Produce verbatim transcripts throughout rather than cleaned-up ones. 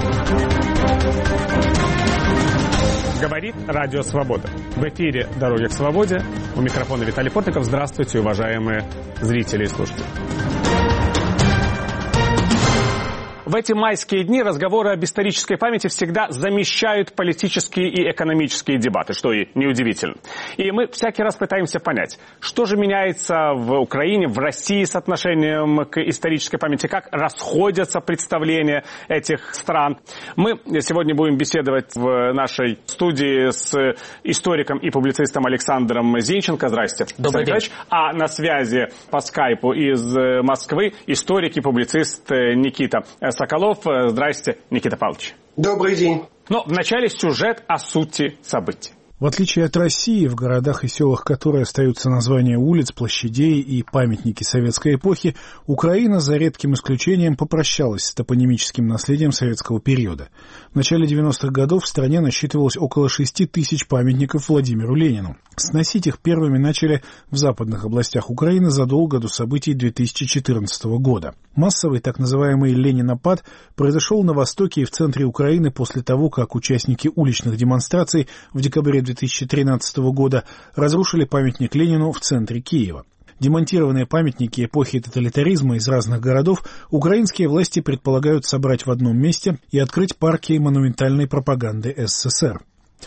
Говорит Радио Свобода. В эфире «Дороги к свободе». У микрофона Виталий Портников. Здравствуйте, уважаемые зрители и слушатели. В эти майские дни разговоры об исторической памяти всегда замещают политические и экономические дебаты, что и неудивительно. И мы всякий раз пытаемся понять, что же меняется в Украине, в России с отношением к исторической памяти, как расходятся представления этих стран. Мы сегодня будем беседовать в нашей студии с историком и публицистом Александром Зинченко. Здрасте. Добрый день. А на связи по скайпу из Москвы историк и публицист Никита Соколов. Здрасте, Никита Павлович. Добрый день. Но вначале сюжет о сути событий. В отличие от России, в городах и селах которой остаются названия улиц, площадей и памятники советской эпохи, Украина, за редким исключением, попрощалась с топонимическим наследием советского периода. В начале девяностых годов в стране насчитывалось около шести тысяч памятников Владимиру Ленину. Сносить их первыми начали в западных областях Украины задолго до событий две тысячи четырнадцатого года. Массовый так называемый «Ленинопад» произошел на востоке и в центре Украины после того, как участники уличных демонстраций в декабре две тысячи тринадцатого года разрушили памятник Ленину в центре Киева. Демонтированные памятники эпохи тоталитаризма из разных городов украинские власти предполагают собрать в одном месте и открыть парки монументальной пропаганды СССР.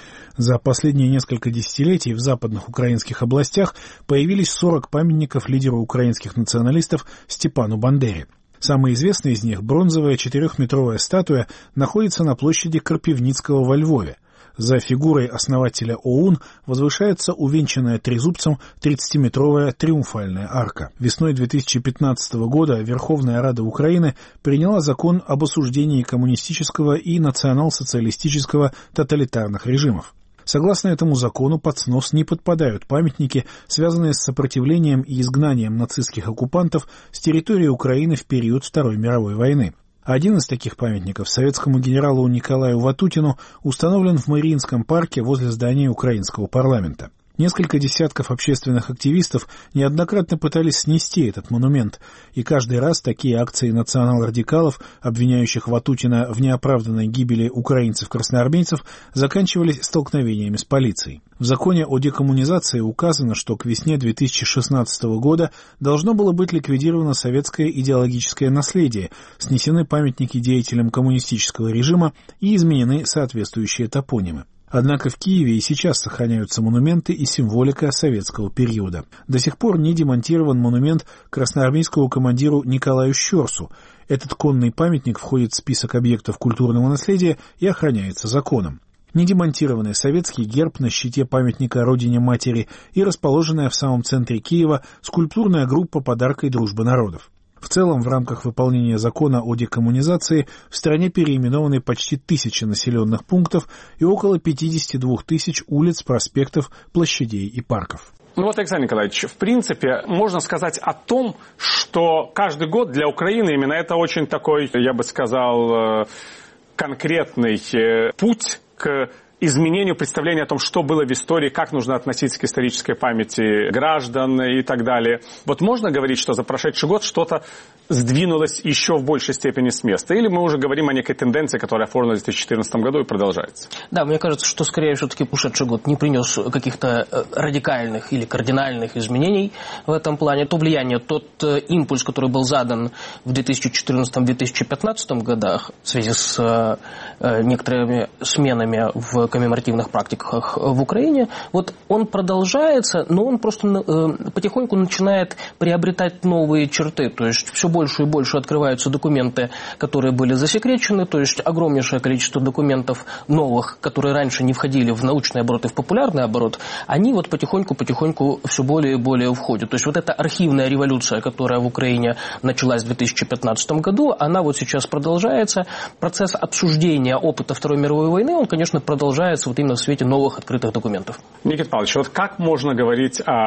За последние несколько десятилетий в западных украинских областях появились сорок памятников лидеру украинских националистов Степану Бандере. Самый известный из них, бронзовая четырехметровая статуя, находится на площади Крапивницкого во Львове. За фигурой основателя ОУН возвышается увенчанная трезубцем тридцатиметровая триумфальная арка. Весной две тысячи пятнадцатого года Верховная Рада Украины приняла закон об осуждении коммунистического и национал-социалистического тоталитарных режимов. Согласно этому закону, под снос не подпадают памятники, связанные с сопротивлением и изгнанием нацистских оккупантов с территории Украины в период Второй мировой войны. Один из таких памятников советскому генералу Николаю Ватутину установлен в Мариинском парке возле здания украинского парламента. Несколько десятков общественных активистов неоднократно пытались снести этот монумент, и каждый раз такие акции национал-радикалов, обвиняющих Ватутина в неоправданной гибели украинцев-красноармейцев, заканчивались столкновениями с полицией. В законе о декоммунизации указано, что к весне две тысячи шестнадцатого года должно было быть ликвидировано советское идеологическое наследие, снесены памятники деятелям коммунистического режима и изменены соответствующие топонимы. Однако в Киеве и сейчас сохраняются монументы и символика советского периода. До сих пор не демонтирован монумент красноармейскому командиру Николаю Щерсу. Этот конный памятник входит в список объектов культурного наследия и охраняется законом. Не демонтированный советский герб на щите памятника Родине-Матери и расположенная в самом центре Киева скульптурная группа подаркой «Дружбы народов». В целом, в рамках выполнения закона о декоммунизации в стране переименованы почти тысяча населенных пунктов и около пятьдесят два тысяч улиц, проспектов, площадей и парков. Ну вот, Александр Николаевич, в принципе, можно сказать о том, что каждый год для Украины именно это очень такой, я бы сказал, конкретный путь к изменению представления о том, что было в истории, как нужно относиться к исторической памяти граждан и так далее. Вот можно говорить, что за прошедший год что-то сдвинулось еще в большей степени с места? Или мы уже говорим о некой тенденции, которая оформилась в две тысячи четырнадцатом году и продолжается? Да, мне кажется, что скорее все-таки ушедший год не принес каких-то радикальных или кардинальных изменений в этом плане. То влияние, тот импульс, который был задан в две тысячи четырнадцатом — две тысячи пятнадцатом годах в связи с некоторыми сменами в коммеморативных практиках в Украине, вот он продолжается, но он просто э, потихоньку начинает приобретать новые черты, то есть все больше и больше открываются документы, которые были засекречены, то есть огромнейшее количество документов новых, которые раньше не входили в научный оборот и в популярный оборот, они вот потихоньку-потихоньку все более и более входят. То есть вот эта архивная революция, которая в Украине началась в две тысячи пятнадцатом году, она вот сейчас продолжается. Процесс обсуждения опыта Второй мировой войны, он, конечно, продолжается вот именно в свете новых открытых документов. Никита Павлович, вот как можно говорить о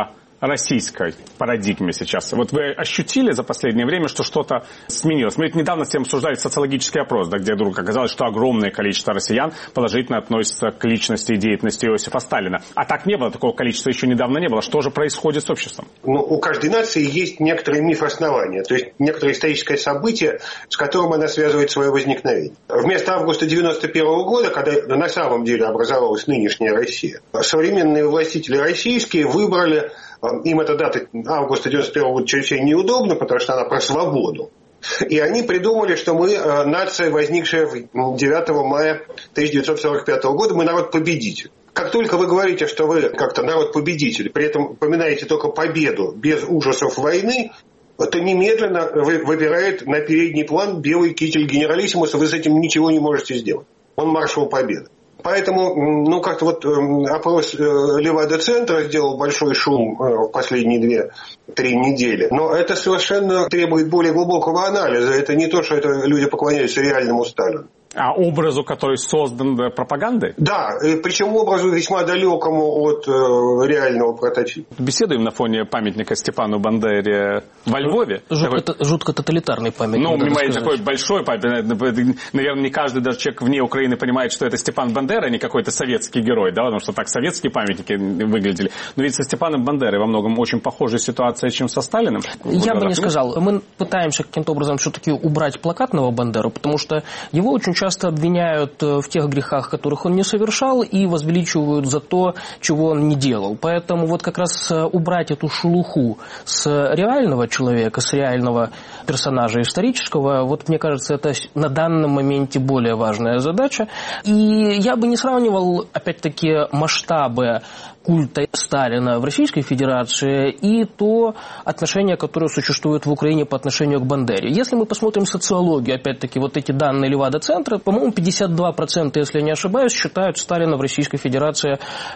российской парадигме сейчас? Вот вы ощутили за последнее время, что что-то сменилось? Мы ведь недавно с тем обсуждали социологический опрос, да, где вдруг оказалось, что огромное количество россиян положительно относятся к личности и деятельности Иосифа Сталина. А так не было, такого количества еще недавно не было. Что же происходит с обществом? Ну, у каждой нации есть некоторый миф основания, то есть некоторое историческое событие, с которым она связывает свое возникновение. Вместо августа девяносто первого года, когда на самом деле образовалась нынешняя Россия, современные властители российские выбрали, им эта дата августа девяносто первого года чрезвычайно неудобна, потому что она про свободу. И они придумали, что мы нация, возникшая девятого мая тысяча девятьсот сорок пятого года, мы народ-победитель. Как только вы говорите, что вы как-то народ-победитель, при этом упоминаете только победу без ужасов войны, то немедленно выбирает на передний план белый китель генералиссимуса, вы с этим ничего не можете сделать. Он маршал победы. Поэтому, ну, как-то вот опрос Левада-центра сделал большой шум в последние две-три недели. Но это совершенно требует более глубокого анализа. Это не то, что это люди поклоняются реальному Сталину. А образу, который создан пропагандой? Да, причем образу весьма далекому от э, реального прототипа. Беседуем на фоне памятника Степану Бандере во Львове. Жутко, такой... жутко тоталитарный памятник. Ну, понимаете, такой большой памятник. Наверное, не каждый даже человек вне Украины понимает, что это Степан Бандера, а не какой-то советский герой, да, потому что так советские памятники выглядели. Но ведь со Степаном Бандерой во многом очень похожая ситуация, чем со Сталиным. Я бы не сказал. Мы пытаемся каким-то образом все-таки убрать плакатного Бандеру, потому что его очень часто обвиняют в тех грехах, которых он не совершал, и возвеличивают за то, чего он не делал. Поэтому вот как раз убрать эту шелуху с реального человека, с реального персонажа исторического, вот мне кажется, это на данном моменте более важная задача. И я бы не сравнивал, опять-таки, масштабы культа Сталина в Российской Федерации и то отношение, которое существует в Украине по отношению к Бандере. Если мы посмотрим социологию, опять-таки, вот эти данные Левада-центра, по-моему, пятьдесят два процента, если я не ошибаюсь, считают Сталина в Российской Федерации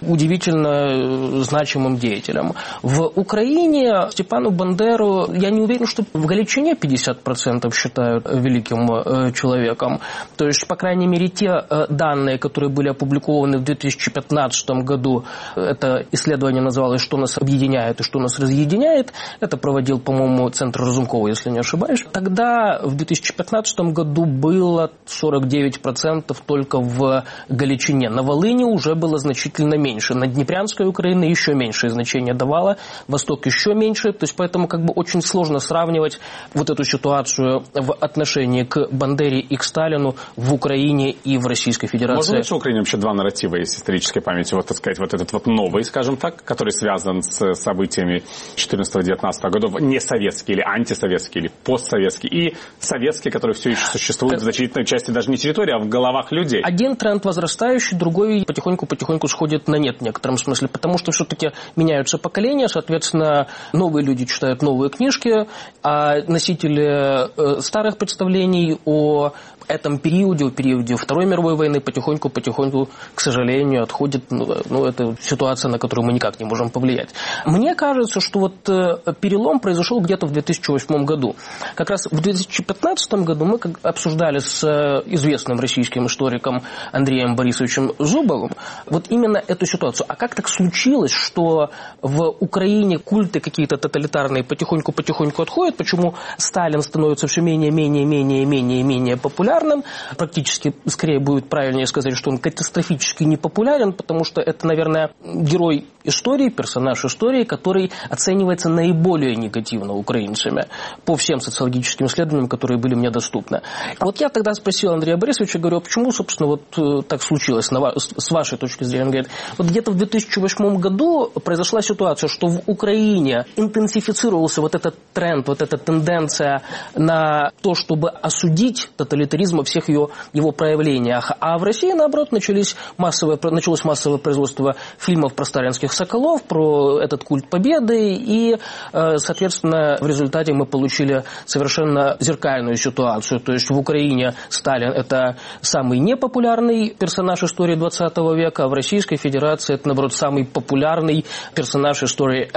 удивительно значимым деятелем. В Украине Степану Бандеру, я не уверен, что в Галичине пятьдесят процентов считают великим человеком. То есть, по крайней мере, те данные, которые были опубликованы в две тысячи пятнадцатом году, это исследование называлось «Что нас объединяет и что нас разъединяет». Это проводил, по-моему, Центр Разумкова, если не ошибаюсь. Тогда в две тысячи пятнадцатом году было сорок девять процентов только в Галичине. На Волыни уже было значительно меньше. На Днепрянской Украине еще меньшее значение давало. Восток еще меньше. То есть поэтому как бы очень сложно сравнивать вот эту ситуацию в отношении к Бандере и к Сталину в Украине и в Российской Федерации. Можно быть, в Украине вообще два нарратива есть исторической памяти. Вот, так сказать, вот этот вот новый, скажем так, который связан с событиями четырнадцатого-девятнадцатого годов, не советский или антисоветский, или постсоветский, и советский, который все еще существует в значительной части даже не территории, а в головах людей. Один тренд возрастающий, другой потихоньку-потихоньку сходит на нет в некотором смысле, потому что все-таки меняются поколения, соответственно, новые люди читают новые книжки, а носители старых представлений о этом периоде, о периоде Второй мировой войны потихоньку-потихоньку, к сожалению, отходит. Ну, это ситуация, на которую мы никак не можем повлиять. Мне кажется, что вот перелом произошел где-то в две тысячи восьмом году. Как раз в две тысячи пятнадцатом году мы обсуждали с известным российским историком Андреем Борисовичем Зубовым вот именно эту ситуацию. А как так случилось, что в Украине культы какие-то тоталитарные потихоньку-потихоньку отходят? Почему Сталин становится все менее-менее-менее-менее-менее популярным? Практически, скорее будет правильнее сказать, что он катастрофически непопулярен, потому что это, наверное, герой истории, персонаж истории, который оценивается наиболее негативно украинцами по всем социологическим исследованиям, которые были мне доступны. Вот я тогда спросил Андрея Борисовича, говорю, а почему, собственно, вот так случилось, с вашей точки зрения? Он говорит, вот где-то в две тысячи восьмом году произошла ситуация, что в Украине интенсифицировался вот этот тренд, вот эта тенденция на то, чтобы осудить тоталитаризм во всех ее, его проявлениях. А в России, наоборот, начались массовое, началось массовое производство фильмов про сталинских соколов, про этот культ победы, и, соответственно, в результате мы получили совершенно зеркальную ситуацию. То есть в Украине Сталин – это самый непопулярный персонаж истории двадцатого века, а в Российской Федерации это, наоборот, самый популярный персонаж истории ever.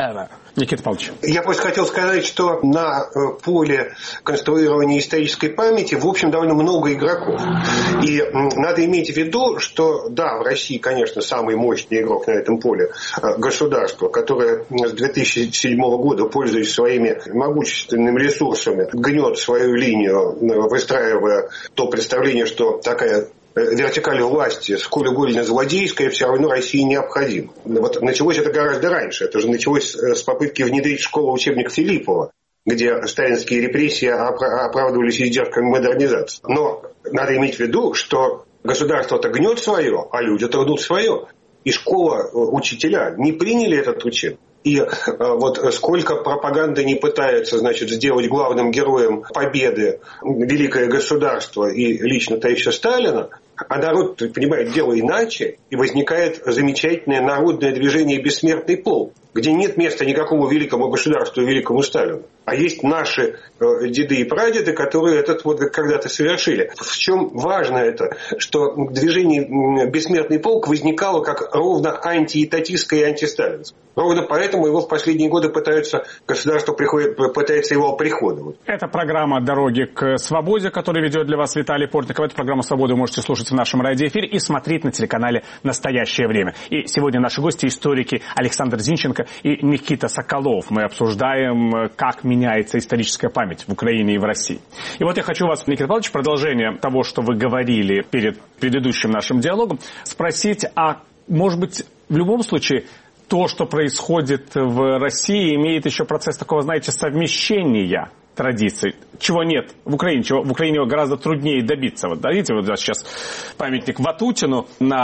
Никита Павлович. Я просто хотел сказать, что на поле конструирования исторической памяти, в общем, довольно много игроков. И надо иметь в виду, что, да, в России, конечно, самый мощный игрок на этом поле – государство, которое с две тысячи седьмого года, пользуясь своими могущественными ресурсами, гнет свою линию, выстраивая то представление, что такая вертикаль власти, сколь угодно злодейская, все равно России необходима. Вот началось это гораздо раньше. Это же началось с попытки внедрить в школу учебник Филиппова, где сталинские репрессии оправдывались издержками модернизации. Но надо иметь в виду, что государство-то гнет свое, а люди-то гнут свое. И школа, учителя не приняли этот учебник. И вот сколько пропаганды не пытается, значит, сделать главным героем победы великое государство и лично товарища Сталина, а народ, понимает, дело иначе, и возникает замечательное народное движение «Бессмертный полк», где нет места никакому великому государству и великому Сталину. А есть наши э, деды и прадеды, которые этот подвиг когда-то совершили. В чем важно это? Что движение «Бессмертный полк» возникало как ровно антиэтатистское и антисталинское. Ровно поэтому его в последние годы пытаются, государство приходит, пытается его оприходовать. Это программа «Дороги к свободе», которую ведет для вас Виталий Портников. Эту программу «Свободу» вы можете слушать в нашем радиоэфире и смотреть на телеканале «Настоящее время». И сегодня наши гости – историки Александр Зинченко и Никита Соколов. Мы обсуждаем, как меняется историческая память в Украине и в России. И вот я хочу вас, Никита Павлович, продолжение того, что вы говорили перед предыдущим нашим диалогом, спросить, а может быть в любом случае то, что происходит в России, имеет еще процесс такого, знаете, совмещения традиций, чего нет в Украине, чего в Украине гораздо труднее добиться. Вот, да, видите, вот сейчас памятник Ватутину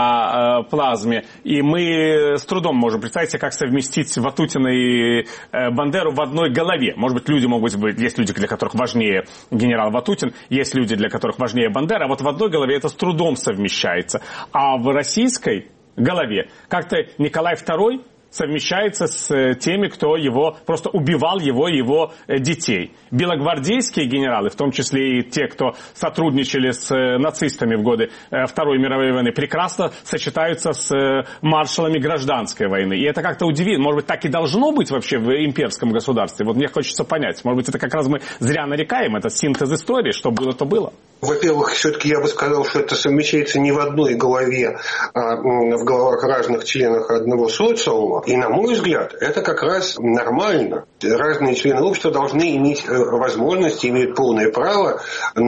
на э, плазме, и мы с трудом можем представить себе, как совместить Ватутина и э, Бандеру в одной голове. Может быть, люди могут быть, есть люди, для которых важнее генерал Ватутин, есть люди, для которых важнее Бандера, а вот в одной голове это с трудом совмещается. А в российской голове как-то Николай Второй совмещается с теми, кто его просто убивал, его и его детей. Белогвардейские генералы, в том числе и те, кто сотрудничали с нацистами в годы Второй мировой войны, прекрасно сочетаются с маршалами гражданской войны. И это как-то удивительно. Может быть, так и должно быть вообще в имперском государстве? Вот мне хочется понять. Может быть, это как раз мы зря нарекаем, это синтез истории, что было, то было. Во-первых, все-таки я бы сказал, что это совмещается не в одной голове, а в головах разных членов одного социума. И, на мой взгляд, это как раз нормально. Разные члены общества должны иметь возможность, имеют полное право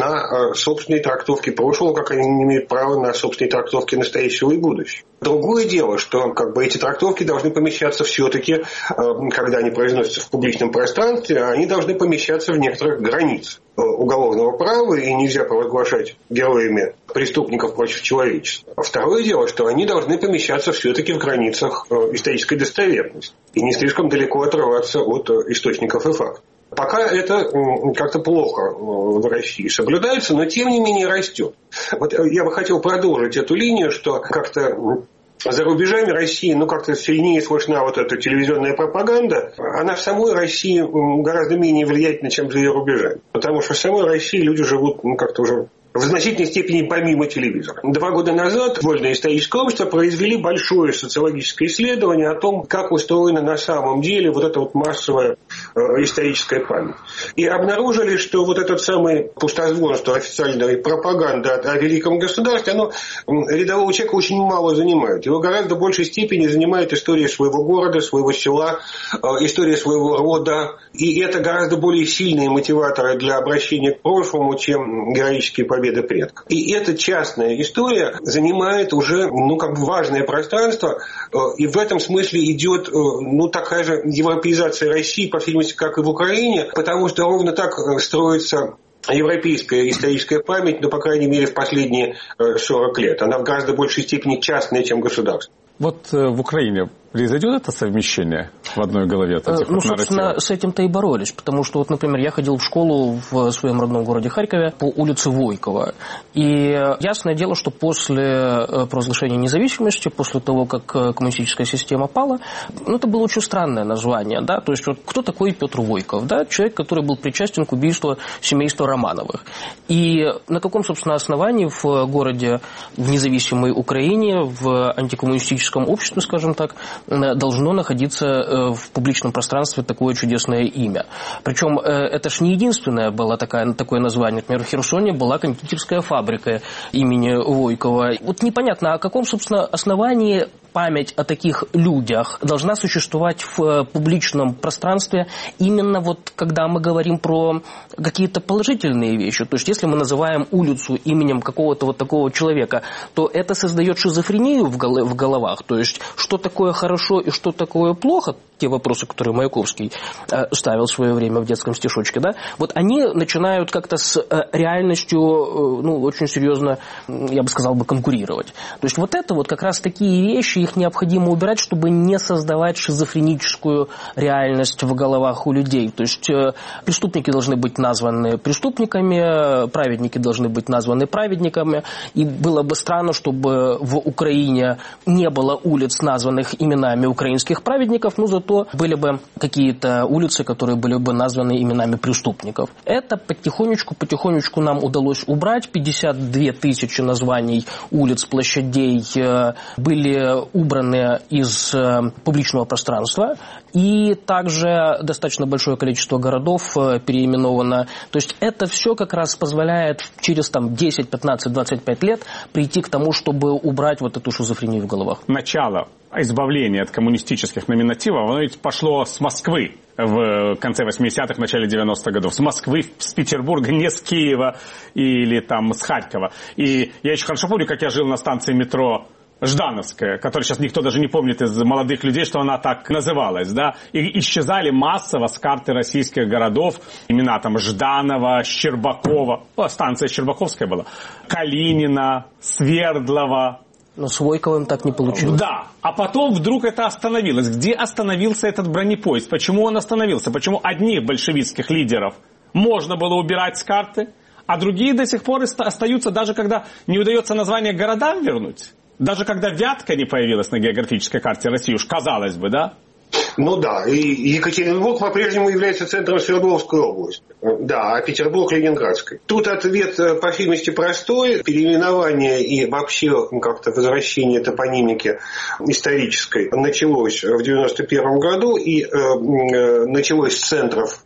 на собственные трактовки прошлого, как они не имеют права на собственные трактовки настоящего и будущего. Другое дело, что как бы, эти трактовки должны помещаться все-таки, когда они произносятся в публичном пространстве, они должны помещаться в некоторых границах уголовного права, и нельзя провозглашать героями преступников против человечества. А второе дело, что они должны помещаться все-таки в границах исторической достоверности и не слишком далеко отрываться от источников и фактов. Пока это как-то плохо в России соблюдается, но тем не менее растет. Вот я бы хотел продолжить эту линию, что как-то за рубежами России, ну, как-то сильнее слышна вот эта телевизионная пропаганда. Она в самой России гораздо менее влиятельна, чем за ее рубежами. Потому что в самой России люди живут, ну, как-то уже в значительной степени помимо телевизора. Два года назад Вольное историческое общество произвели большое социологическое исследование о том, как устроена на самом деле вот эта вот массовая э, историческая память. И обнаружили, что вот этот самый пустозвонство официальной пропаганды о, о великом государстве, оно рядового человека очень мало занимает. Его гораздо большей степени занимает история своего города, своего села, э, история своего рода. И это гораздо более сильные мотиваторы для обращения к прошлому, чем героические победы предков. И эта частная история занимает уже, ну, как бы важное пространство, и в этом смысле идет, ну, такая же европеизация России, по всей видимости, как и в Украине, потому что ровно так строится европейская историческая память, ну, по крайней мере, в последние сорок лет. Она в гораздо большей степени частная, чем государственная. Вот в Украине произойдет это совмещение в одной голове? От этих ну, вот собственно, нарративов? с этим-то и боролись. Потому что, вот, например, я ходил в школу в своем родном городе Харькове по улице Войкова. И ясное дело, что после провозглашения независимости, после того, как коммунистическая система пала, ну, это было очень странное название. Да? То есть, вот, кто такой Петр Войков? Да? Человек, который был причастен к убийству семейства Романовых. И на каком, собственно, основании в городе, в независимой Украине, в антикоммунистическом обществе, скажем так, должно находиться в публичном пространстве такое чудесное имя. Причем это ж не единственное было такое, такое название. Например, в Херсоне была кондитерская фабрика имени Войкова. Вот непонятно, о каком, собственно, основании память о таких людях должна существовать в публичном пространстве именно вот когда мы говорим про какие-то положительные вещи. То есть если мы называем улицу именем какого-то вот такого человека, то это создает шизофрению в головах. То есть что такое хорошо и что такое плохо, те вопросы, которые Маяковский ставил в свое время в детском стишочке, да, вот они начинают как-то с реальностью, ну, очень серьезно, я бы сказал, бы конкурировать. То есть вот это вот как раз такие вещи, их необходимо убирать, чтобы не создавать шизофреническую реальность в головах у людей. То есть преступники должны быть названы преступниками, праведники должны быть названы праведниками, и было бы странно, чтобы в Украине не было улиц, названных именами украинских праведников, но зато были бы какие-то улицы, которые были бы названы именами преступников. Это потихонечку, потихонечку нам удалось убрать. пятьдесят две тысячи названий улиц, площадей были убраны из публичного пространства. И также достаточно большое количество городов переименовано. То есть это все как раз позволяет через там, десять, пятнадцать, двадцать пять лет прийти к тому, чтобы убрать вот эту шизофрению в головах. Начало избавления от коммунистических номинативов, оно ведь пошло с Москвы в конце восьмидесятых, начале девяностых годов. С Москвы, с Петербурга, не с Киева или там с Харькова. И я еще хорошо помню, как я жил на станции метро Ждановская, которая сейчас никто даже не помнит из молодых людей, что она так называлась, да, и исчезали массово с карты российских городов имена там Жданова, Щербакова, о, станция Щербаковская была, Калинина, Свердлова. Но с Войковым так не получилось. Да, а потом вдруг это остановилось. Где остановился этот бронепоезд? Почему он остановился? Почему одних большевистских лидеров можно было убирать с карты, а другие до сих пор остаются, даже когда не удается название городам вернуть? Даже когда Вятка не появилась на географической карте России, уж казалось бы, да? Ну да, и Екатеринбург по-прежнему является центром Свердловской области. Да, а Петербург Ленинградской. Тут ответ по фильмости простой. Переименование и вообще как-то возвращение топонимики исторической началось в девяносто первом году и э, началось с центров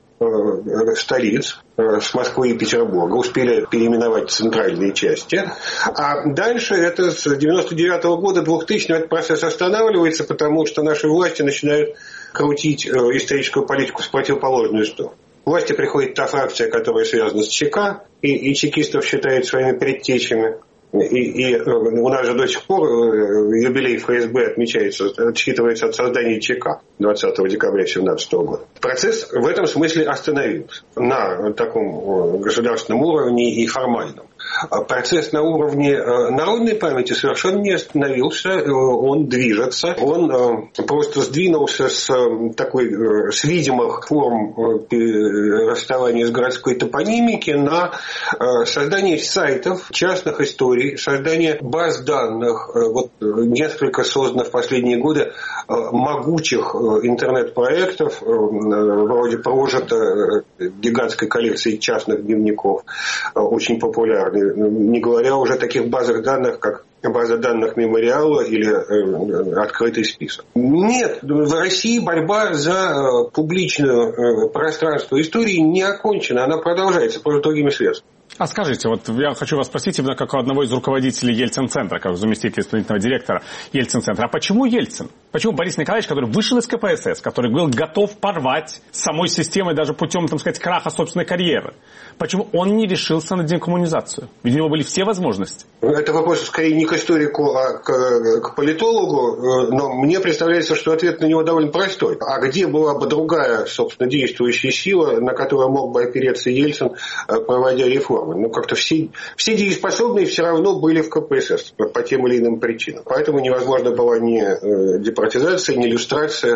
столиц, с Москвы и Петербурга, успели переименовать центральные части. А дальше это с девяносто девятого года, двухтысячного, этот процесс останавливается, потому что наши власти начинают крутить историческую политику в противоположную сторону. К власти приходит та фракция, которая связана с ЧК, и, и чекистов считают своими предтечами. И, и у нас же до сих пор юбилей ФСБ отмечается, отсчитывается от создания ЧК двадцатого декабря две тысячи семнадцатого года. Процесс в этом смысле остановился на таком государственном уровне и формальном. Процесс на уровне народной памяти совершенно не остановился, он движется, он просто сдвинулся с такой, с видимых форм расставания с городской топонимики на создание сайтов, частных историй, создание баз данных, вот несколько созданных в последние годы могучих интернет-проектов, вроде прожито гигантской коллекции частных дневников, очень популярной. Не говоря уже о таких базах данных, как база данных мемориала или э, открытый список. Нет, в России борьба за публичное э, пространство истории не окончена, она продолжается, просто другими средствами. А скажите, вот я хочу вас спросить именно как у одного из руководителей Ельцин-центра, как заместителя исполнительного директора Ельцин-центра. А почему Ельцин? Почему Борис Николаевич, который вышел из ка пэ эс эс, который был готов порвать с самой системой даже путем, так сказать, краха собственной карьеры, почему он не решился на декоммунизацию? Ведь у него были все возможности. Это вопрос скорее не к историку, а к, к политологу, но мне представляется, что ответ на него довольно простой. А где была бы другая, собственно, действующая сила, на которую мог бы опереться Ельцин, проводя реформы? Ну, как-то все, все дееспособные все равно были в ка пэ эс эс по тем или иным причинам. Поэтому невозможно была ни департизация, ни иллюстрация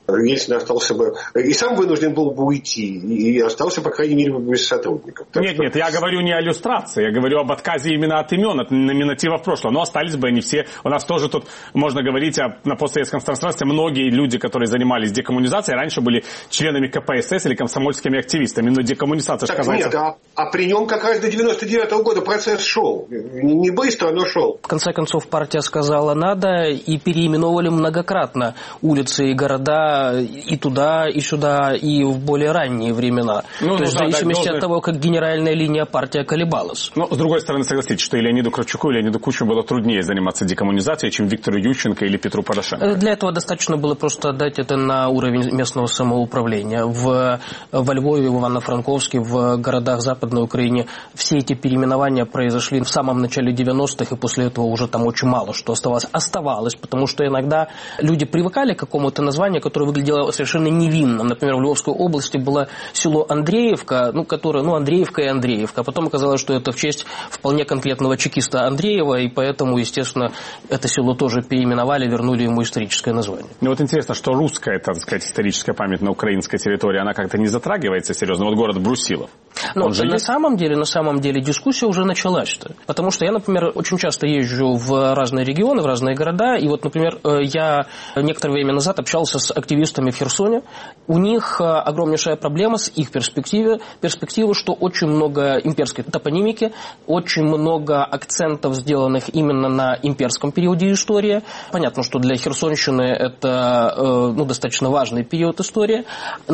Ельцин остался бы... И сам вынужден был бы уйти, и остался, по крайней мере, без сотрудников. Так нет, что... нет, я говорю не о иллюстрации, я говорю об отказе именно от имен, от номинатива в прошлом. Но остались бы они все. У нас тоже тут можно говорить о, на постсоветском пространстве. Многие люди, которые занимались декоммунизацией, раньше были членами ка пэ эс эс или комсомольскими активистами. Но декоммунизация... Так, нет, а, а при нем как раз до девяносто девятого года процесс шел. Не быстро, но шел. В конце концов, партия сказала «надо», и переименовывали многократно улицы и города и туда, и сюда, и в более ранние времена. Ну, То ну, есть да, в зависимости да, от того, как генеральная линия партия колебалась. Но, с другой стороны, согласитесь, что и Леониду Кравчуку, и Леониду Кучму было труднее заниматься декоммунизацией, чем Виктору Ющенко или Петру Порошенко. Для этого достаточно было просто отдать это на уровень местного самоуправления. В, во Львове, в Ивано-Франковске, в городах Западной Украины все эти переименования произошли в самом начале девяностых, и после этого уже там очень мало что оставалось. Оставалось, потому что иногда люди привыкали к какому-то названию, которое выглядело совершенно невинным. Например, в Львовской области было село Андреевка, ну, которое, ну, Андреевка и Андреевка. А потом оказалось, что это в честь вполне конкретного чекиста Андреева, и поэтому, естественно, это село тоже переименовали, вернули ему историческое название. Ну вот интересно, что русская, так сказать, историческая память на украинской территории, она как-то не затрагивается серьезно. Вот город Брусилов. Но на есть? самом деле, на самом деле дискуссия уже началась-то. Потому что я, например, очень часто езжу в разные регионы, в разные города, и вот, например, я некоторое время назад общался с активистами в Херсоне. У них огромнейшая проблема с их перспективы, перспективы, что очень много имперской топонимики, очень много акцентов, сделанных именно на имперском периоде истории. Понятно, что для Херсонщины это ну, достаточно важный период истории,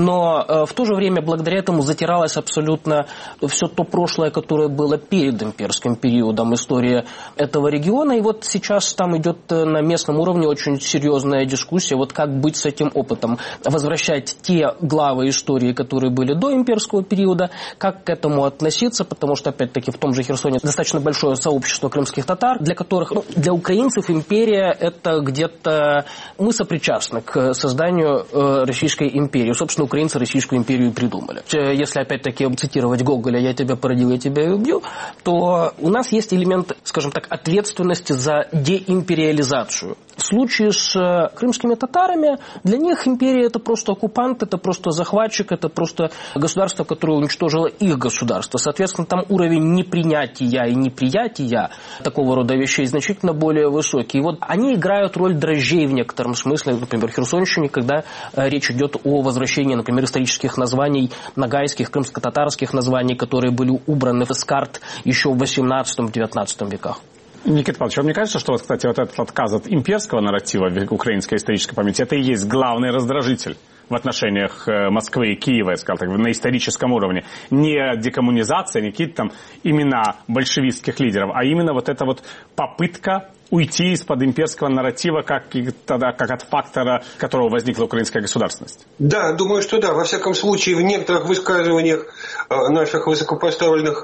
но в то же время благодаря этому затиралось абсолютно все то прошлое, которое было перед имперским периодом истории этого региона. И вот сейчас там идет на местном уровне очень серьезная дискуссия, вот как быть с этим опытом. Возвращать те главы истории, которые были до имперского периода, как к этому относиться, потому что, опять-таки, в том же Херсоне достаточно большое сообщество крымских татар, для которых, ну, для украинцев империя это где-то... Мы сопричастны к созданию э, Российской империи. Собственно, украинцы Российскую империю придумали. Если, опять-таки, цитировать Гоголя «я тебя породил, я тебя и убью», то у нас есть элемент, скажем так, ответственности за деимпериализацию. В случае с крымскими татарами для них империя – это просто оккупант, это просто захватчик, это просто государство, которое уничтожило их государство. Соответственно, там уровень непринятия и неприятия такого рода вещей значительно более высокий. И вот они играют роль дрожжей в некотором смысле, например, в Херсонщине, когда речь идет о возвращении, например, исторических названий, ногайских, крымско-татарских названий, которые были убраны с карт еще в восемнадцатом-девятнадцатом веках. Никита Павлович, мне кажется, что, вот, кстати, вот этот отказ от имперского нарратива в украинской исторической памяти, это и есть главный раздражитель в отношениях Москвы и Киева, я сказал так, на историческом уровне. Не декоммунизация, не какие-то там имена большевистских лидеров, а именно вот эта вот попытка уйти из-под имперского нарратива как, тогда, как от фактора, которого возникла украинская государственность. Да, думаю, что да. Во всяком случае, в некоторых высказываниях наших высокопоставленных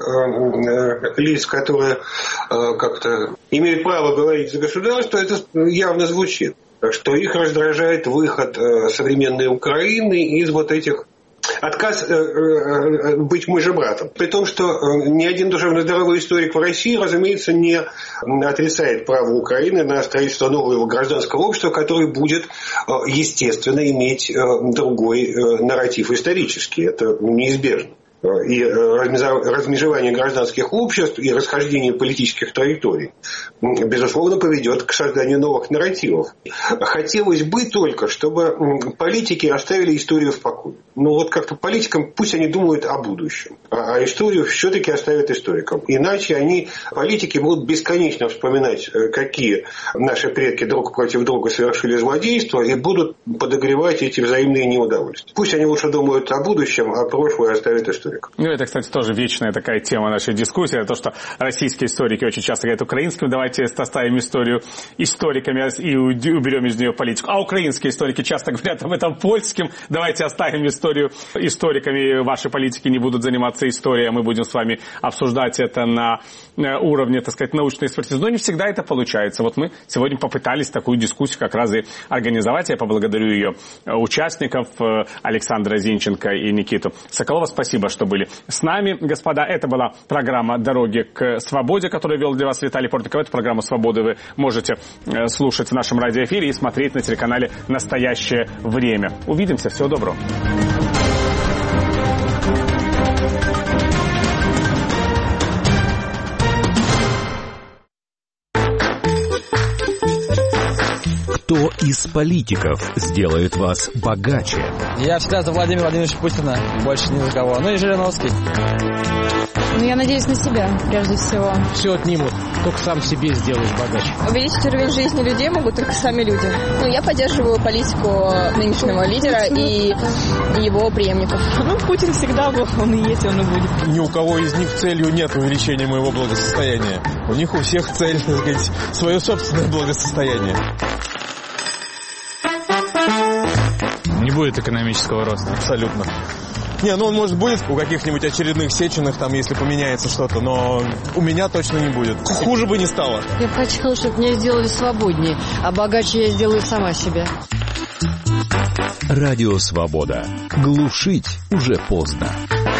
лиц, которые как-то имеют право говорить за государство, это явно звучит. Что их раздражает выход современной Украины из вот этих... Отказ э, э, быть мужем-братом. При том, что э, ни один душевно здоровый историк в России, разумеется, не отрицает право Украины на строительство нового гражданского общества, которое будет, э, естественно, иметь э, другой э, нарратив исторический. Это неизбежно. И размежевание гражданских обществ и расхождение политических траекторий, безусловно, поведет к созданию новых нарративов. Хотелось бы только, чтобы политики оставили историю в покое. Ну вот как-то политикам пусть они думают о будущем, а историю все-таки оставят историкам. Иначе они, политики, будут бесконечно вспоминать, какие наши предки друг против друга совершили злодейства, и будут подогревать эти взаимные неудовольствия. Пусть они лучше думают о будущем, а прошлое оставят историкам. Ну, это, кстати, тоже вечная такая тема нашей дискуссии. То, что российские историки очень часто говорят украинским, давайте оставим историю историками и уберем из нее политику. А украинские историки часто говорят об этом польским, давайте оставим историю историками, ваши политики не будут заниматься историей, а мы будем с вами обсуждать это на уровне, так сказать, научной экспертизы. Но не всегда это получается. Вот мы сегодня попытались такую дискуссию как раз и организовать. Я поблагодарю ее участников, Александра Зинченко и Никиту Соколова. Спасибо, что что были с нами, господа. Это была программа «Дороги к свободе», которую вел для вас Виталий Портников. Эту программу «Свободы» вы можете слушать в нашем радиоэфире и смотреть на телеканале «Настоящее время». Увидимся. Всего доброго. Кто из политиков сделает вас богаче? Я всегда за Владимира Владимировича Путина, больше ни за кого. Ну и Жириновский. Ну, я надеюсь на себя, прежде всего. Все отнимут, только сам себе сделаешь богаче. Увеличить уровень жизни людей могут только сами люди. Ну, я поддерживаю политику нынешнего лидера и его преемников. Ну, Путин всегда был, он и есть, он и будет. Ни у кого из них целью нет увеличения моего благосостояния. У них у всех цель, так сказать, свое собственное благосостояние. Не будет экономического роста. Абсолютно. Не, ну он, может, будет у каких-нибудь очередных Сеченых, там, если поменяется что-то, но у меня точно не будет. Хуже бы не стало. Я бы хотела, чтобы меня сделали свободнее, а богаче я сделаю сама себя. Радио «Свобода». Глушить уже поздно.